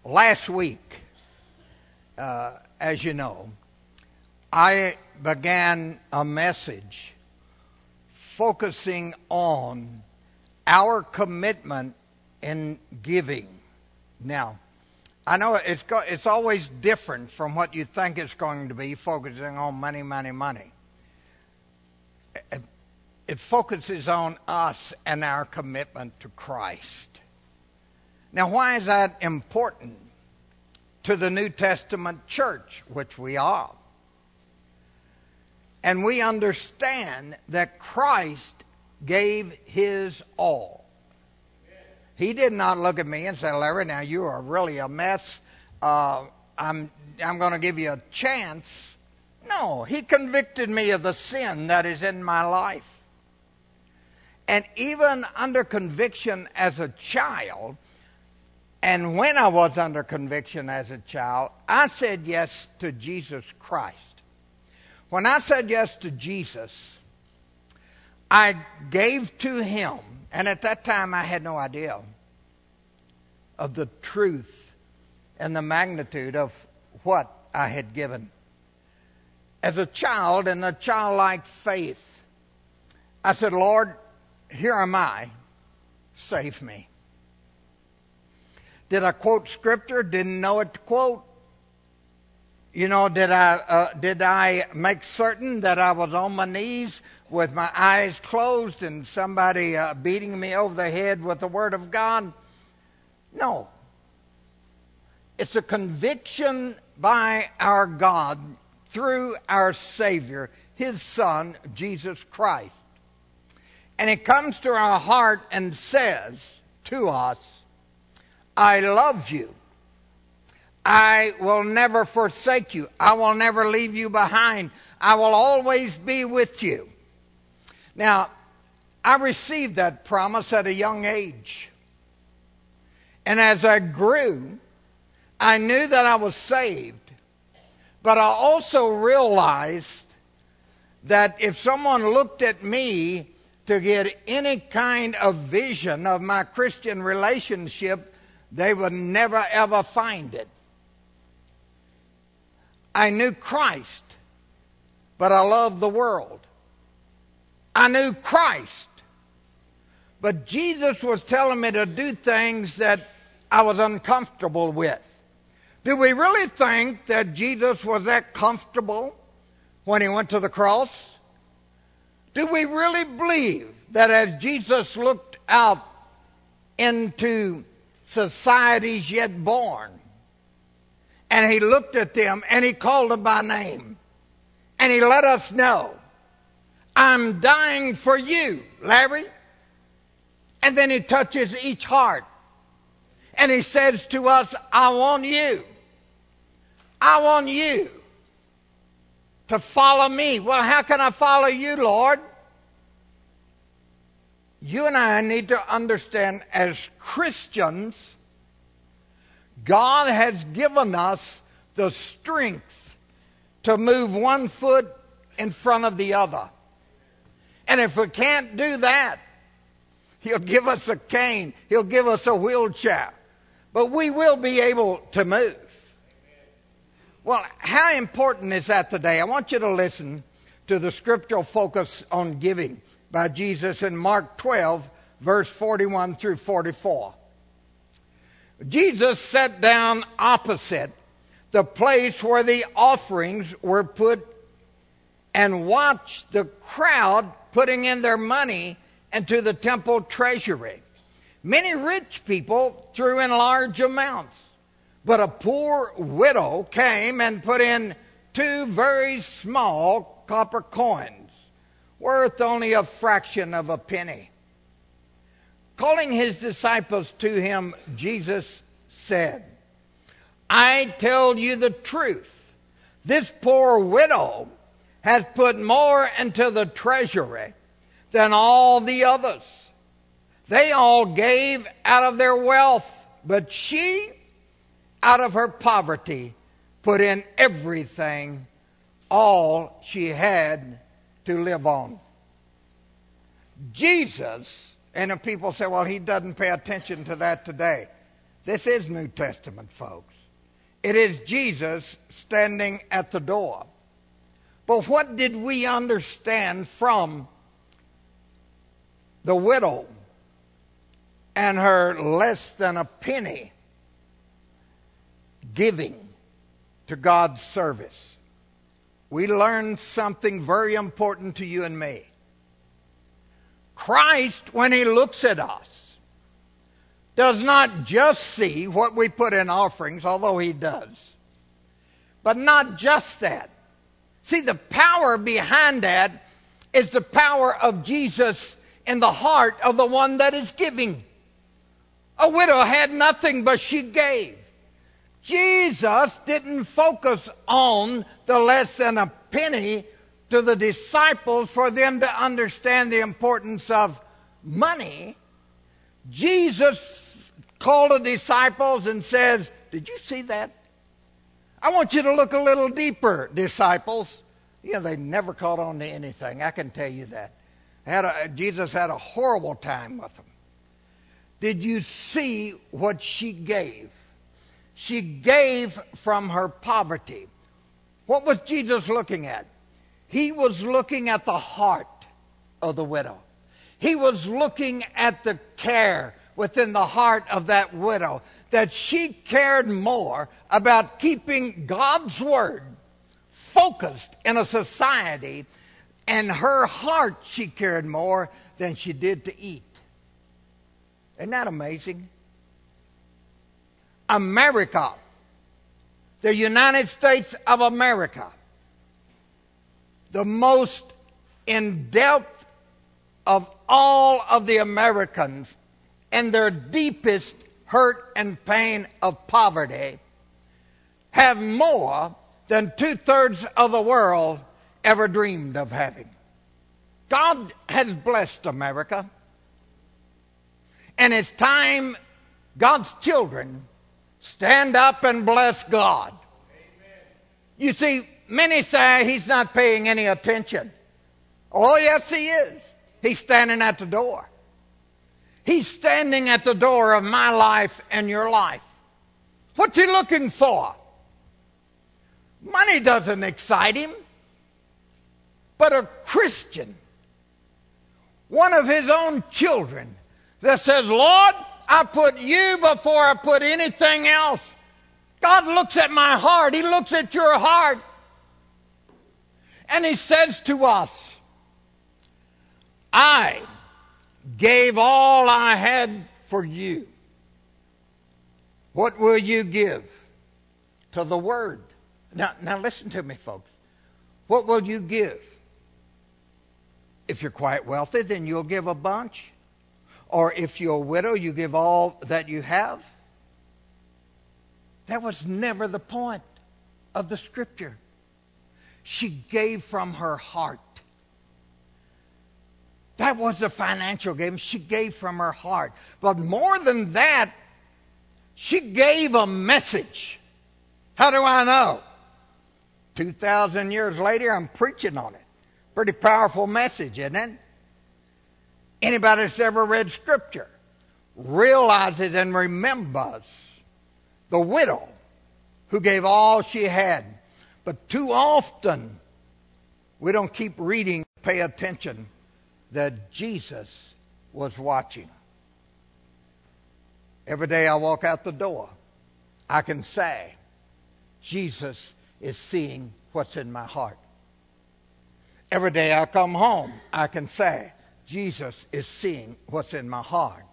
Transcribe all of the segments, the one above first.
Last week, as you know, I began a message focusing on our commitment in giving. Now, I know it's always different from what you think it's going to be, focusing on money, money, money. It focuses on us and our commitment to Christ. Now, why is that important to the New Testament church, which we are? And we understand that Christ gave his all. He did not look at me and say, Larry, now you are really a mess. I'm going to give you a chance. No, he convicted me of the sin that is in my life. And even under conviction as a child, and when I was under conviction as a child, I said yes to Jesus Christ. When I said yes to Jesus, I gave to him, and at that time I had no idea of the truth and the magnitude of what I had given. As a child, in a childlike faith, I said, Lord, here am I, save me. Did I quote scripture? Didn't know it to quote. You know, did I make certain that I was on my knees with my eyes closed and somebody beating me over the head with the Word of God? No. It's a conviction by our God through our Savior, his Son, Jesus Christ. And it comes to our heart and says to us, I love you. I will never forsake you. I will never leave you behind. I will always be with you. Now, I received that promise at a young age. And as I grew, I knew that I was saved. But I also realized that if someone looked at me to get any kind of vision of my Christian relationship, they would never ever find it. I knew Christ, but I loved the world. I knew Christ, but Jesus was telling me to do things that I was uncomfortable with. Do we really think that Jesus was that comfortable when he went to the cross? Do we really believe that as Jesus looked out into societies yet born, and he looked at them and he called them by name, and he let us know, I'm dying for you, Larry. And then he touches each heart and he says to us, I want you. I want you to follow me. Well, how can I follow you, Lord? You and I need to understand, as Christians, God has given us the strength to move one foot in front of the other. And if we can't do that, he'll give us a cane, he'll give us a wheelchair, but we will be able to move. Well, how important is that today? I want you to listen to the scriptural focus on giving by Jesus in Mark 12, verse 41 through 44. Jesus sat down opposite the place where the offerings were put and watched the crowd putting in their money into the temple treasury. Many rich people threw in large amounts, but a poor widow came and put in 2 very small copper coins, worth only a fraction of a penny. Calling his disciples to him, Jesus said, I tell you the truth. This poor widow has put more into the treasury than all the others. They all gave out of their wealth, but she, out of her poverty, put in everything, all she had to live on. Jesus, and if people say, well, he doesn't pay attention to that today. This is New Testament, folks. It is Jesus standing at the door. But what did we understand from the widow and her less than a penny giving to God's service? We learned something very important to you and me. Christ, when he looks at us, does not just see what we put in offerings, although he does. But not just that. See, the power behind that is the power of Jesus in the heart of the one that is giving. A widow had nothing, but she gave. Jesus didn't focus on the less than a penny to the disciples for them to understand the importance of money. Jesus called the disciples and says, "Did you see that? I want you to look a little deeper, disciples." You know, they never caught on to anything. I can tell you that. Jesus had a horrible time with them. Did you see what she gave? She gave from her poverty. What was Jesus looking at? He was looking at the heart of the widow. He was looking at the care within the heart of that widow, that she cared more about keeping God's word focused in a society, and her heart she cared more than she did to eat. Isn't that amazing? America, the United States of America, the most in depth of all of the Americans and their deepest hurt and pain of poverty, have more than 2/3 of the world ever dreamed of having. God has blessed America. And it's time God's children stand up and bless God. Amen. You see, many say he's not paying any attention. Oh, yes, he is. He's standing at the door. He's standing at the door of my life and your life. What's he looking for? Money doesn't excite him. But a Christian, one of his own children, that says, "Lord, I put you before I put anything else." God looks at my heart. He looks at your heart. And he says to us, "I gave all I had for you. What will you give to the word?" Now listen to me, folks. What will you give? If you're quite wealthy, then you'll give a bunch. Or if you're a widow, you give all that you have. That was never the point of the scripture. She gave from her heart. That was the financial giving. She gave from her heart. But more than that, she gave a message. How do I know? 2,000 years later, I'm preaching on it. Pretty powerful message, isn't it? Anybody that's ever read Scripture realizes and remembers the widow who gave all she had. But too often, we don't keep reading, pay attention that Jesus was watching. Every day I walk out the door, I can say, Jesus is seeing what's in my heart. Every day I come home, I can say, Jesus is seeing what's in my heart.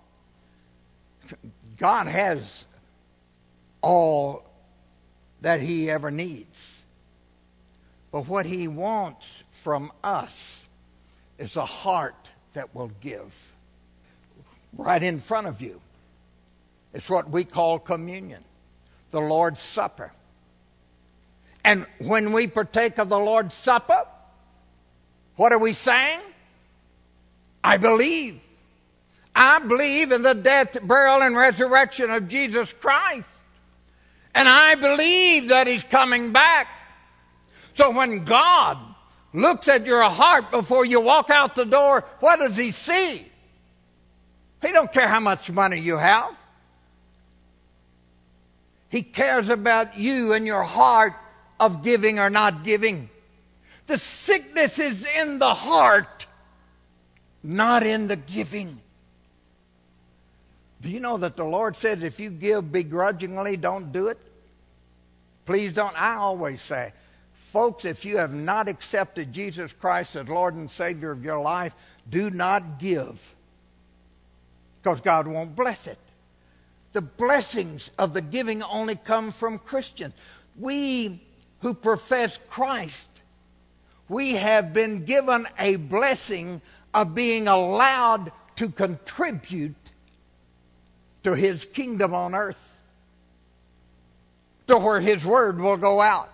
God has all that he ever needs. But what he wants from us is a heart that will give. Right in front of you, it's what we call communion, the Lord's Supper. And when we partake of the Lord's Supper, what are we saying? I believe. I believe in the death, burial, and resurrection of Jesus Christ. And I believe that he's coming back. So when God looks at your heart before you walk out the door, what does he see? He don't care how much money you have. He cares about you and your heart of giving or not giving. The sickness is in the heart, not in the giving. Do you know that the Lord says if you give begrudgingly, don't do it? Please don't. I always say, folks, if you have not accepted Jesus Christ as Lord and Savior of your life, do not give, because God won't bless it. The blessings of the giving only come from Christians. We who profess Christ, we have been given a blessing of being allowed to contribute to His kingdom on earth, to where His word will go out.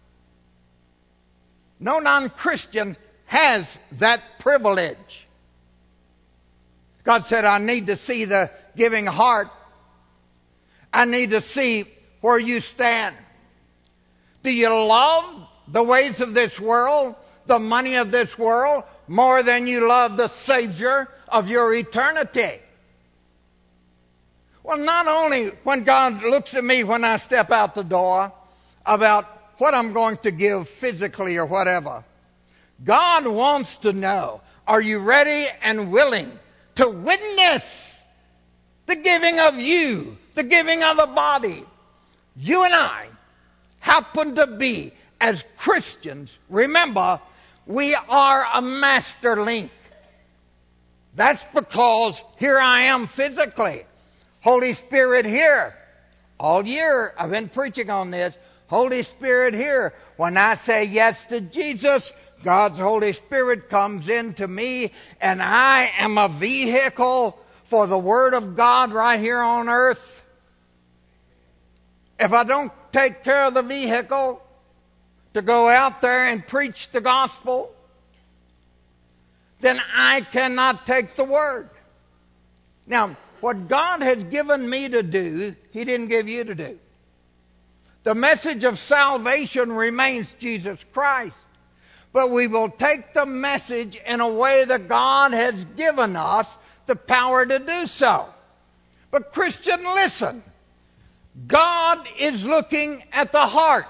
No non-Christian has that privilege. God said, I need to see the giving heart. I need to see where you stand. Do you love the ways of this world, the money of this world, more than you love the Savior of your eternity? Well, not only when God looks at me when I step out the door about what I'm going to give physically or whatever, God wants to know, are you ready and willing to witness the giving of you, the giving of the body? You and I happen to be, as Christians, remember, we are a master link. That's because here I am physically. Holy Spirit here. All year I've been preaching on this. Holy Spirit here. When I say yes to Jesus, God's Holy Spirit comes into me, and I am a vehicle for the Word of God right here on earth. If I don't take care of the vehicle to go out there and preach the gospel, then I cannot take the Word. Now, what God has given me to do, He didn't give you to do. The message of salvation remains Jesus Christ. But we will take the message in a way that God has given us the power to do so. But Christian, listen. God is looking at the heart.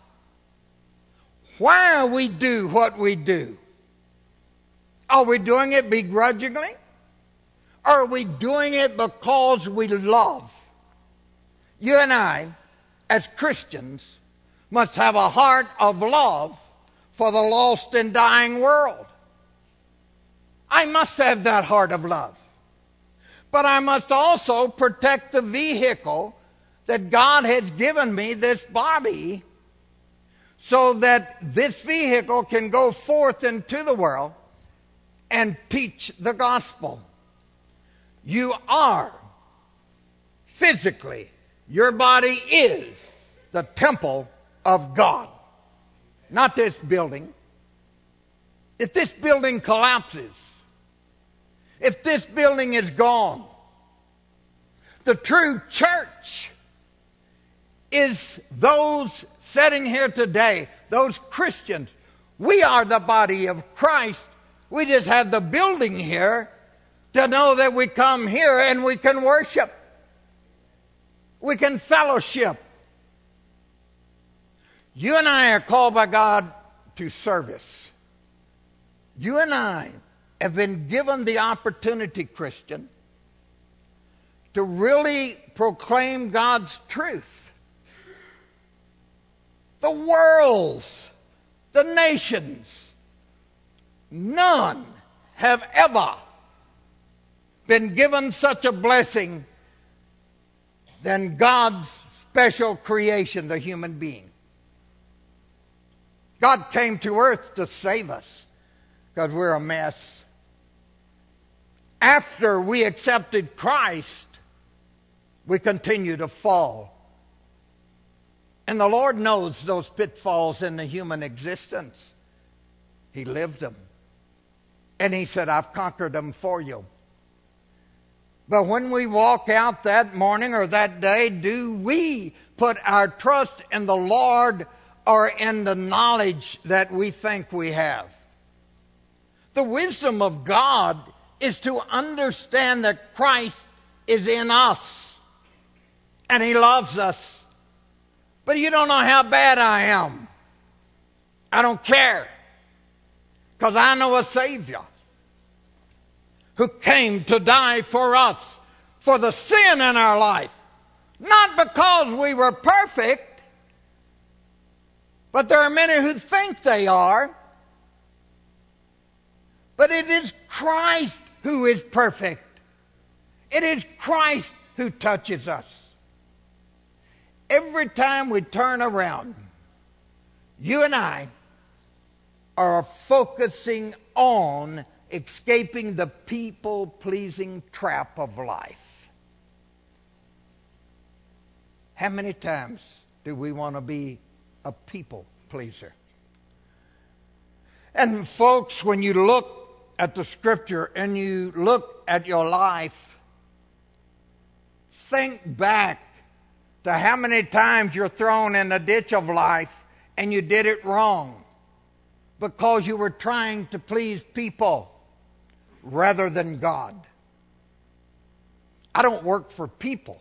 Why we do what we do? Are we doing it begrudgingly? Are we doing it because we love? You and I, as Christians, must have a heart of love for the lost and dying world. I must have that heart of love. But I must also protect the vehicle that God has given me, this body, so that this vehicle can go forth into the world and teach the gospel. You are physically, your body is the temple of God, not this building. If this building collapses, if this building is gone, the true church is those sitting here today, those Christians. We are the body of Christ. We just have the building here to know that we come here and we can worship. We can fellowship. You and I are called by God to service. You and I have been given the opportunity, Christian, to really proclaim God's truth. The worlds, the nations, none have ever been given such a blessing than God's special creation, the human being. God came to earth to save us because we're a mess. After we accepted Christ, we continue to fall. And the Lord knows those pitfalls in the human existence. He lived them. And He said, I've conquered them for you. But when we walk out that morning or that day, do we put our trust in the Lord or in the knowledge that we think we have? The wisdom of God is to understand that Christ is in us and He loves us But you don't know how bad I am. I don't care. Because I know a Savior who came to die for us, for the sin in our life. Not because we were perfect, but there are many who think they are. But it is Christ who is perfect. It is Christ who touches us. Every time we turn around, you and I are focusing on escaping the people-pleasing trap of life. How many times do we want to be a people pleaser? And folks, when you look at the Scripture and you look at your life, think back to how many times you're thrown in the ditch of life and you did it wrong because you were trying to please people rather than God. I don't work for people.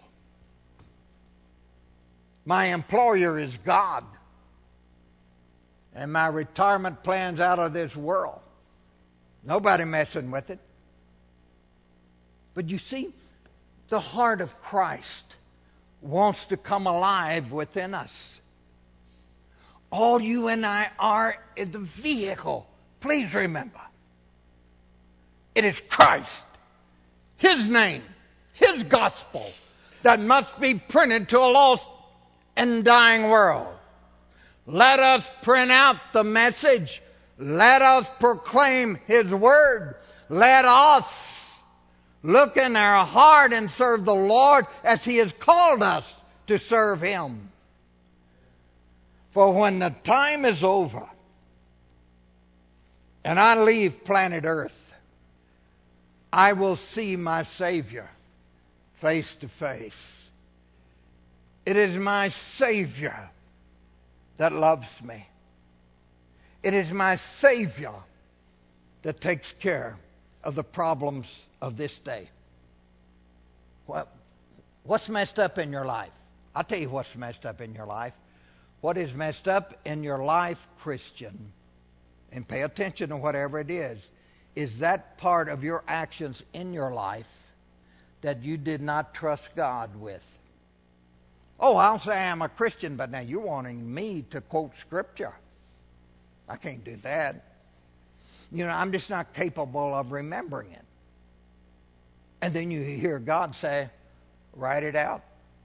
My employer is God. And my retirement plan's out of this world. Nobody messing with it. But you see, the heart of Christ wants to come alive within us. All you and I are is the vehicle. Please remember, it is Christ, His name, His gospel that must be printed to a lost and dying world. Let us print out the message. Let us proclaim His word. Let us look in our heart and serve the Lord as He has called us to serve Him. For when the time is over and I leave planet Earth, I will see my Savior face to face. It is my Savior that loves me. It is my Savior that takes care of the problems of this day. Well, what's messed up in your life? I'll tell you what's messed up in your life. What is messed up in your life, Christian, and pay attention to whatever it is that part of your actions in your life that you did not trust God with. Oh, I'll say I'm a Christian, but now you're wanting me to quote Scripture. I can't do that. You know, I'm just not capable of remembering it. And then you hear God say, write it out.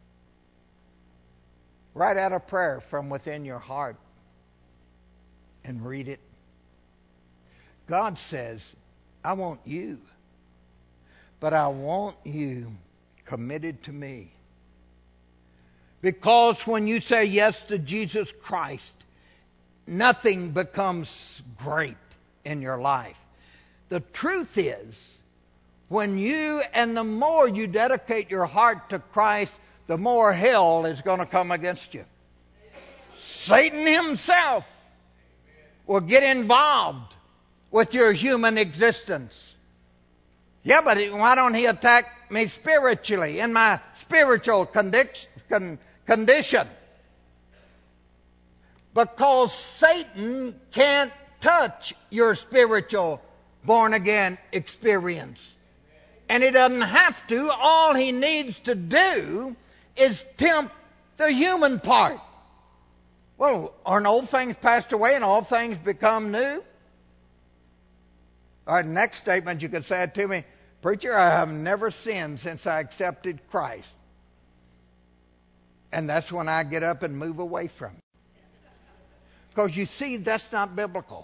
Write out a prayer from within your heart and read it. God says, I want you, but I want you committed to me. Because when you say yes to Jesus Christ, nothing becomes great in your life. The truth is, when you and the more you dedicate your heart to Christ, the more hell is going to come against you. Satan himself will get involved with your human existence. Yeah, but why don't he attack me spiritually, in my spiritual condition? Because Satan can't touch your spiritual born-again experience. And he doesn't have to. All he needs to do is tempt the human part. Well, aren't old things passed away and all things become new? All right, next statement you could say it to me, preacher, I have never sinned since I accepted Christ. And that's when I get up and move away from it. Because you see, that's not biblical.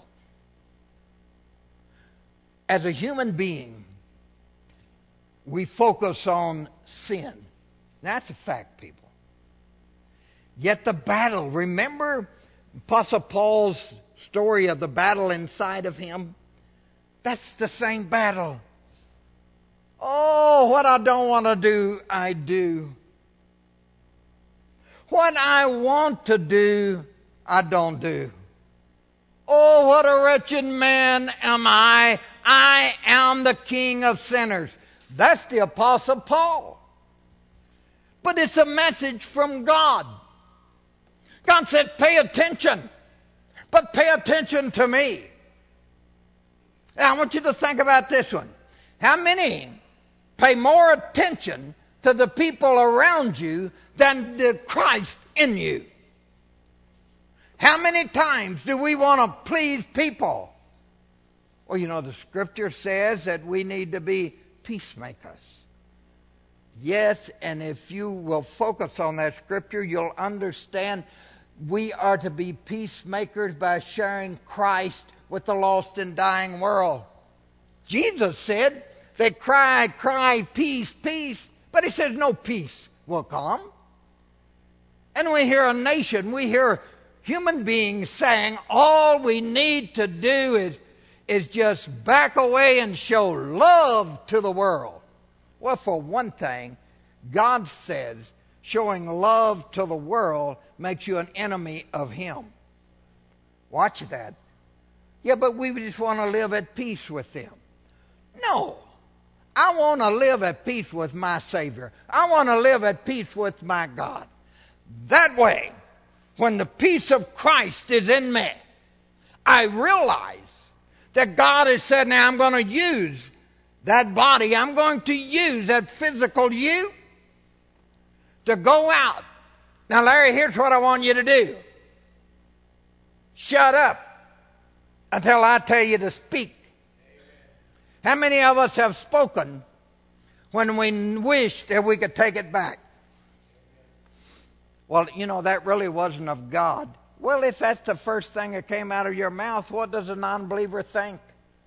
As a human being, we focus on sin. That's a fact, people. Yet the battle, remember Apostle Paul's story of the battle inside of him? That's the same battle. Oh, what I don't want to do, I do. What I want to do, I don't do. Oh, what a wretched man am I. I am the king of sinners. That's the Apostle Paul. But it's a message from God. God said, pay attention, but pay attention to me. Now, I want you to think about this one. How many pay more attention to the people around you than the Christ in you? How many times do we want to please people? Well, you know, the Scripture says that we need to be peacemakers. Yes, and if you will focus on that Scripture, you'll understand we are to be peacemakers by sharing Christ with the lost and dying world. Jesus said, they cry, peace, peace. But he says no peace will come. And we hear a nation, we hear human beings saying all we need to do is just back away and show love to the world. Well, for one thing, God says showing love to the world makes you an enemy of Him. Watch that. Yeah, but we just want to live at peace with them. No. I want to live at peace with my Savior. I want to live at peace with my God. That way, when the peace of Christ is in me, I realize that God has said, now I'm going to use that body, I'm going to use that physical you to go out. Now, Larry, here's what I want you to do. Shut up until I tell you to speak. How many of us have spoken when we wish that we could take it back? Well, you know, that really wasn't of God. Well, if that's the first thing that came out of your mouth, what does a non-believer think?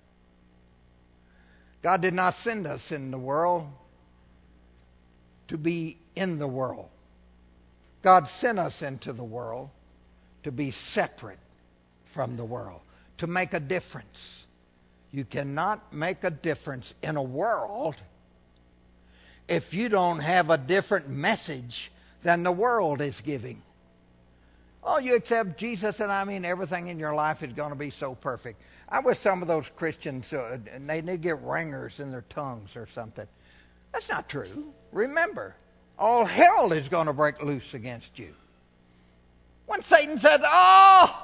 God did not send us in the world to be in the world. God sent us into the world to be separate from the world, to make a difference. You cannot make a difference in a world if you don't have a different message than the world is giving. Oh, you accept Jesus and I mean everything in your life is going to be so perfect. I wish some of those Christians, they need to get ringers in their tongues or something. That's not true. Remember, all hell is going to break loose against you. When Satan said, oh,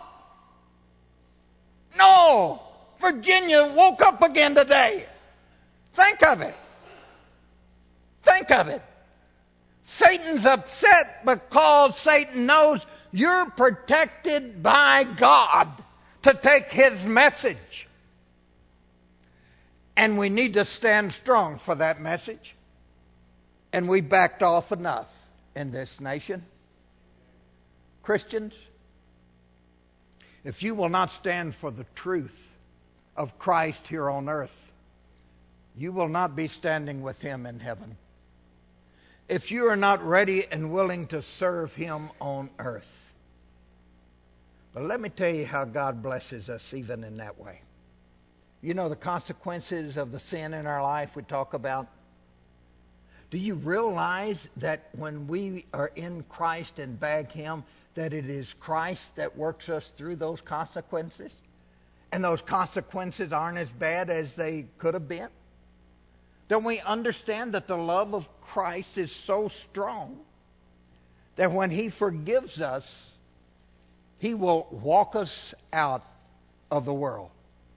no, Virginia woke up again today. Think of it. Think of it. Satan's upset because Satan knows you're protected by God to take His message. And we need to stand strong for that message. And we backed off enough in this nation. Christians, if you will not stand for the truth of Christ here on earth, you will not be standing with Him in heaven. If you are not ready and willing to serve Him on earth. But let me tell you how God blesses us even in that way. You know the consequences of the sin in our life we talk about? Do you realize that when we are in Christ and beg Him, that it is Christ that works us through those consequences? And those consequences aren't as bad as they could have been? Don't we understand that the love of Christ is so strong that when He forgives us, He will walk us out of the world?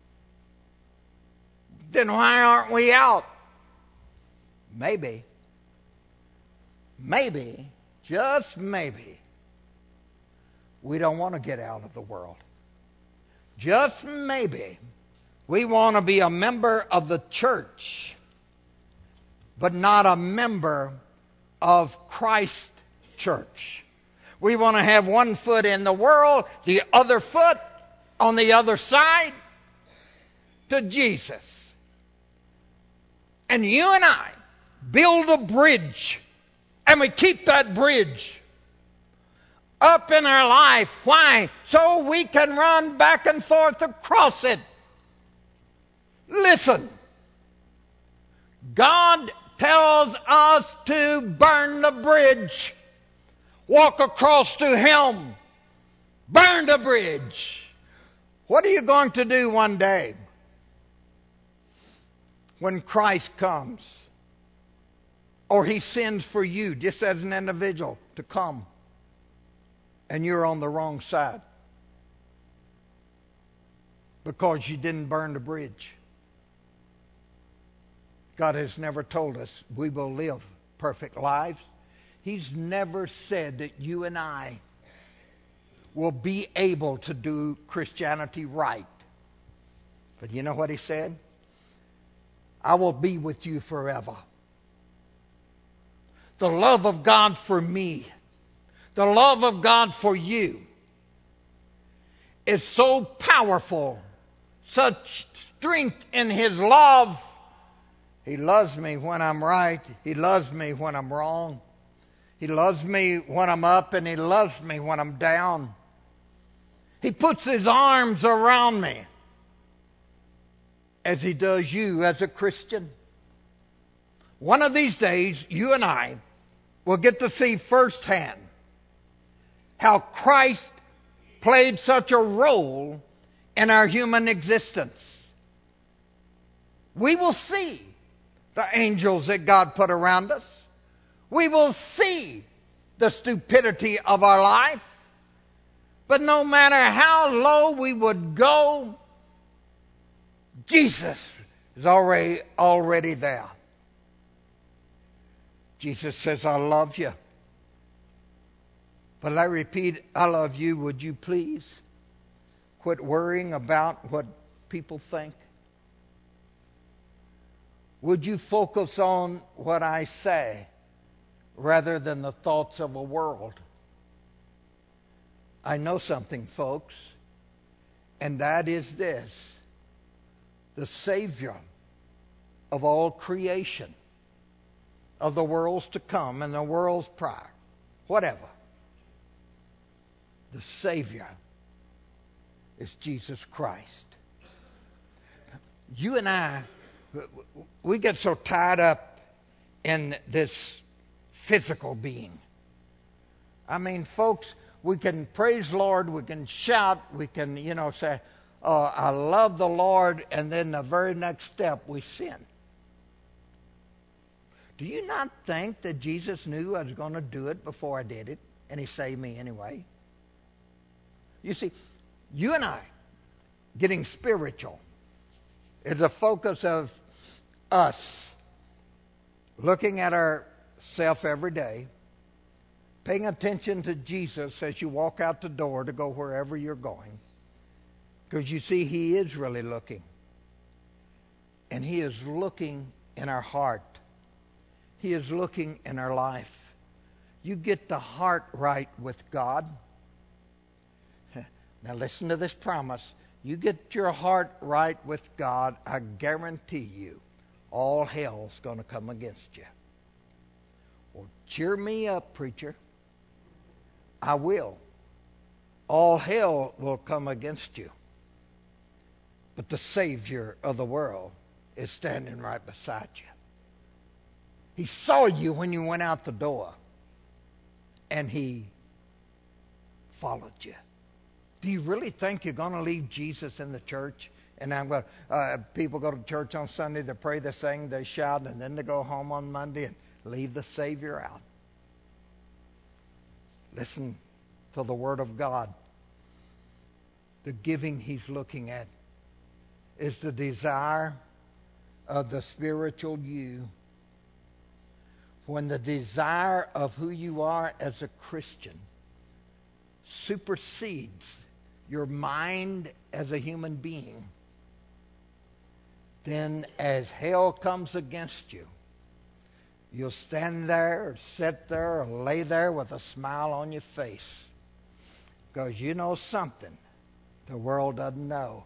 Then why aren't we out? Maybe, just maybe, we don't want to get out of the world. Just maybe, we want to be a member of the church, but not a member of Christ's church. We want to have one foot in the world, the other foot on the other side to Jesus. And you and I build a bridge, and we keep that bridge up in our life. Why? So we can run back and forth across it. Listen, God tells us to burn the bridge. Walk across to Him. Burn the bridge. What are you going to do one day when Christ comes? Or He sends for you, just as an individual, to come. and you're on the wrong side because you didn't burn the bridge. God has never told us we will live perfect lives. He's never said that you and I will be able to do Christianity right. But you know what he said? I will be with you forever. The love of God for me, the love of God for you is so powerful, such strength in his love. He loves me when I'm right. He loves me when I'm wrong. He loves me when I'm up, and he loves me when I'm down. He puts his arms around me as he does you as a Christian. One of these days, you and I will get to see firsthand how Christ played such a role in our human existence. We will see the angels that God put around us. We will see the stupidity of our life. But no matter how low we would go, Jesus is already there. Jesus says, I love you. But I repeat, I love you. Would you please quit worrying about what people think? Would you focus on what I say rather than the thoughts of a world? I know something, folks, and that is this: the Savior of all creation, of the worlds to come and the worlds prior, whatever, the Savior is Jesus Christ. You and I, we get so tied up in this physical being. I mean, folks, we can praise the Lord, we can shout, we can, say, oh, I love the Lord, and then the very next step, we sin. Do you not think that Jesus knew I was going to do it before I did it, and he saved me anyway? You see, you and I, getting spiritual, is a focus of us looking at ourselves every day, paying attention to Jesus as you walk out the door to go wherever you're going. Because you see, he is really looking. And he is looking in our heart. He is looking in our life. You get the heart right with God. Now listen to this promise. You get your heart right with God, I guarantee you, all hell's going to come against you. Well, cheer me up, preacher. I will. All hell will come against you. But the Savior of the world is standing right beside you. He saw you when you went out the door, and he followed you. Do you really think you're going to leave Jesus in the church? And people go to church on Sunday, they pray, they sing, they shout, and then they go home on Monday and leave the Savior out. Listen to the Word of God. The giving he's looking at is the desire of the spiritual you. When the desire of who you are as a Christian supersedes your mind as a human being, then as hell comes against you, you'll stand there or sit there or lay there with a smile on your face, because you know something the world doesn't know.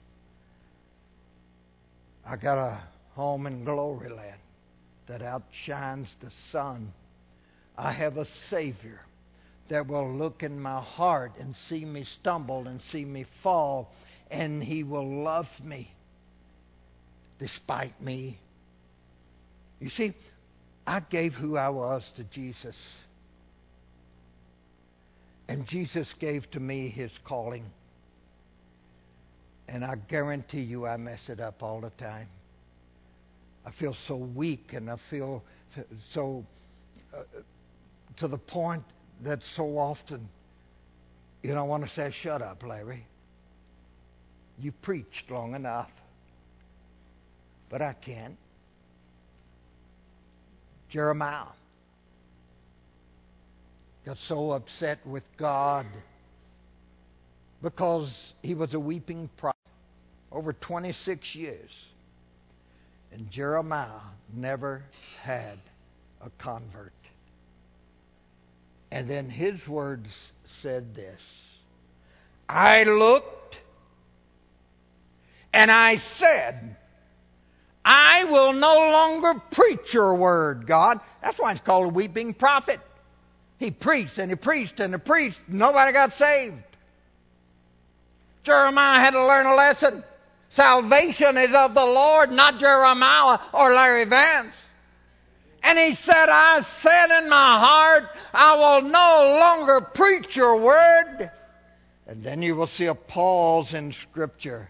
I got a home in glory land that outshines the sun. I have a Savior that will look in my heart and see me stumble and see me fall, and he will love me despite me. You see, I gave who I was to Jesus, and Jesus gave to me his calling. And I guarantee you I mess it up all the time. I feel so weak, and I feel so to the point that so often You don't want to say, shut up, Larry. You preached long enough. But I can't. Jeremiah got so upset with God because he was a weeping prophet over 26 years. And Jeremiah never had a convert. And then his words said this: I looked and I said, I will no longer preach your word, God. That's why it's called a weeping prophet. He preached and he preached and he preached. Nobody got saved. Jeremiah had to learn a lesson. Salvation is of the Lord, not Jeremiah or Larry Vance. And he said, I said in my heart, I will no longer preach your word. And then you will see a pause in Scripture.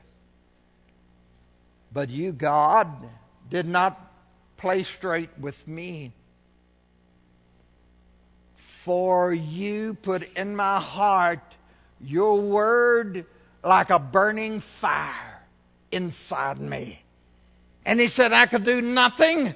But you, God, did not play straight with me. For you put in my heart your word like a burning fire inside me. And he said I could do nothing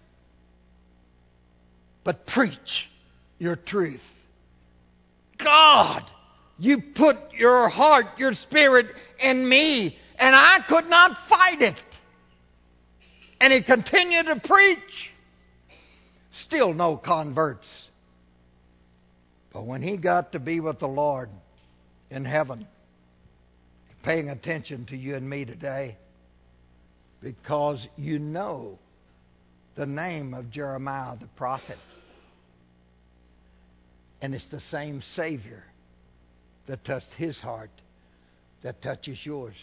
but preach your truth. God, you put your heart, your spirit in me, and I could not fight it. And he continued to preach. Still no converts. But when he got to be with the Lord in heaven, paying attention to you and me today, because you know the name of Jeremiah the prophet. And it's the same Savior that touched his heart that touches yours.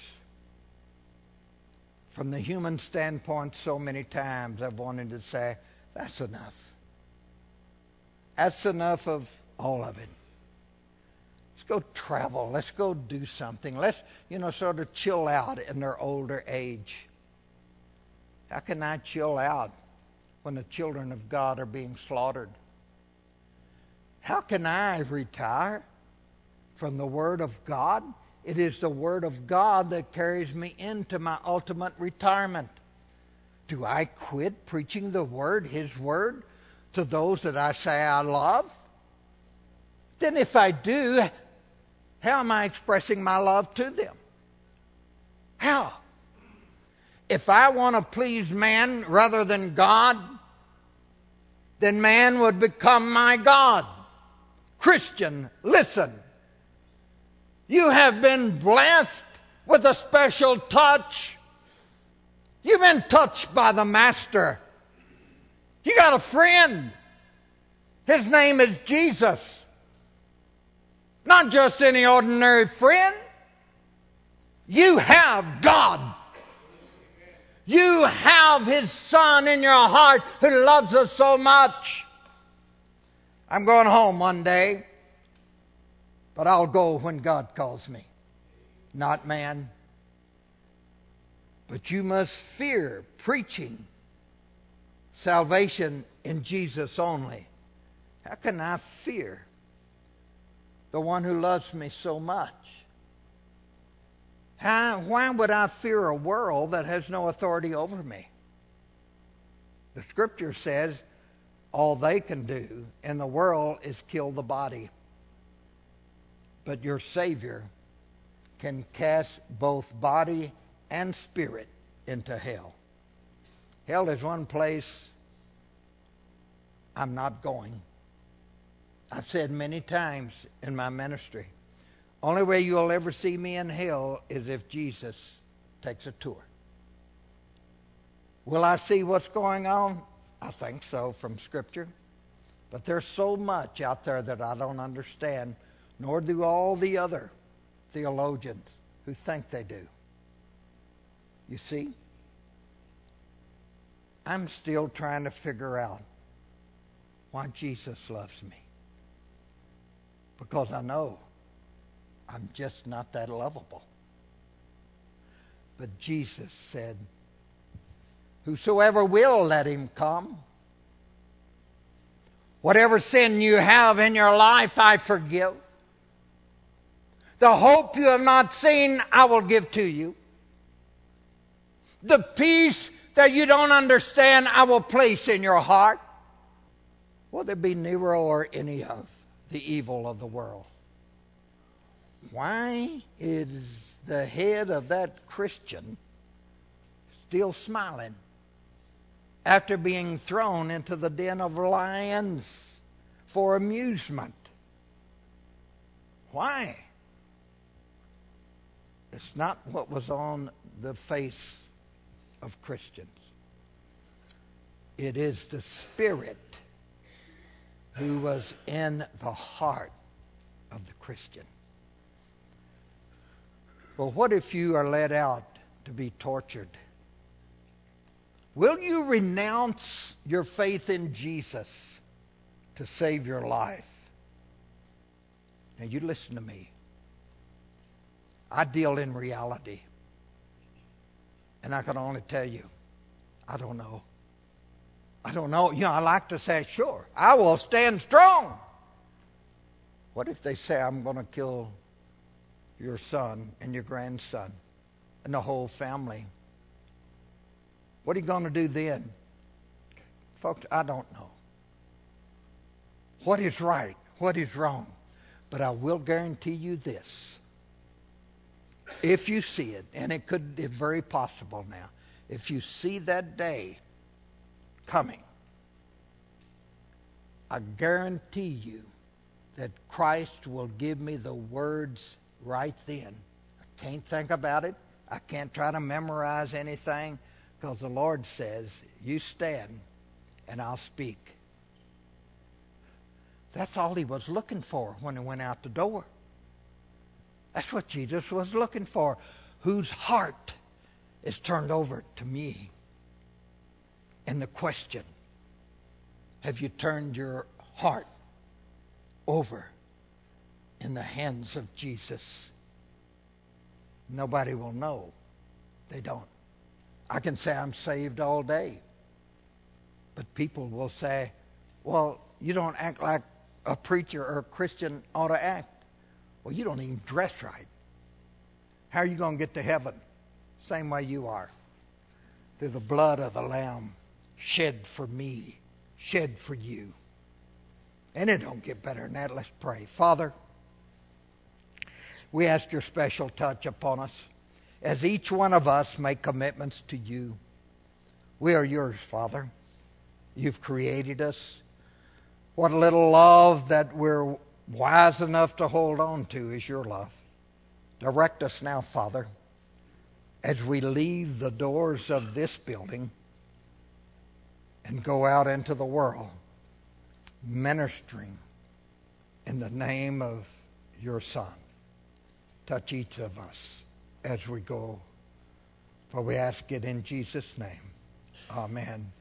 From the human standpoint, so many times I've wanted to say, that's enough. That's enough of all of it. Let's go travel. Let's go do something. Let's, sort of chill out in their older age. How can I chill out when the children of God are being slaughtered? How can I retire from the Word of God? It is the Word of God that carries me into my ultimate retirement. Do I quit preaching the Word, His Word, to those that I say I love? Then if I do, how am I expressing my love to them? How? If I want to please man rather than God, then man would become my God. Christian, listen. You have been blessed with a special touch. You've been touched by the Master. You got a friend. His name is Jesus. Not just any ordinary friend. You have God. You have His Son in your heart who loves us so much. I'm going home one day, but I'll go when God calls me, not man. But you must fear preaching salvation in Jesus only. How can I fear the one who loves me so much? Why would I fear a world that has no authority over me? The Scripture says all they can do in the world is kill the body. But your Savior can cast both body and spirit into hell. Hell is one place I'm not going. I've said many times in my ministry, only way you'll ever see me in hell is if Jesus takes a tour. Will I see what's going on? I think so from Scripture. But there's so much out there that I don't understand, nor do all the other theologians who think they do. You see? I'm still trying to figure out why Jesus loves me. Because I know I'm just not that lovable. But Jesus said, whosoever will, let him come. Whatever sin you have in your life, I forgive. The hope you have not seen, I will give to you. The peace that you don't understand, I will place in your heart. Whether it be Nero or any of the evil of the world. Why is the head of that Christian still smiling after being thrown into the den of lions for amusement? Why? It's not what was on the face of Christians. It is the Spirit who was in the heart of the Christian. Well, what if you are led out to be tortured? Will you renounce your faith in Jesus to save your life? Now, you listen to me. I deal in reality. And I can only tell you, I don't know. I don't know. I like to say, sure, I will stand strong. What if they say, I'm going to kill your son and your grandson and the whole family? What are you going to do then? Folks, I don't know. What is right? What is wrong? But I will guarantee you this. If you see it, and it's very possible now, if you see that day coming, I guarantee you that Christ will give me the words right then. I can't think about it. I can't try to memorize anything, because the Lord says, you stand and I'll speak. That's all he was looking for when he went out the door. That's what Jesus was looking for. Whose heart is turned over to me? And the question, have you turned your heart over in the hands of Jesus? Nobody will know. They don't. I can say I'm saved all day. But people will say, well, you don't act like a preacher or a Christian ought to act. Well, you don't even dress right. How are you going to get to heaven? Same way you are. Through the blood of the Lamb shed for me, shed for you. And it don't get better than that. Let's pray. Father, we ask your special touch upon us as each one of us make commitments to you. We are yours, Father. You've created us. What a little love that we're wise enough to hold on to is your love. Direct us now, Father, as we leave the doors of this building and go out into the world ministering in the name of your Son. Touch each of us as we go. For we ask it in Jesus' name. Amen.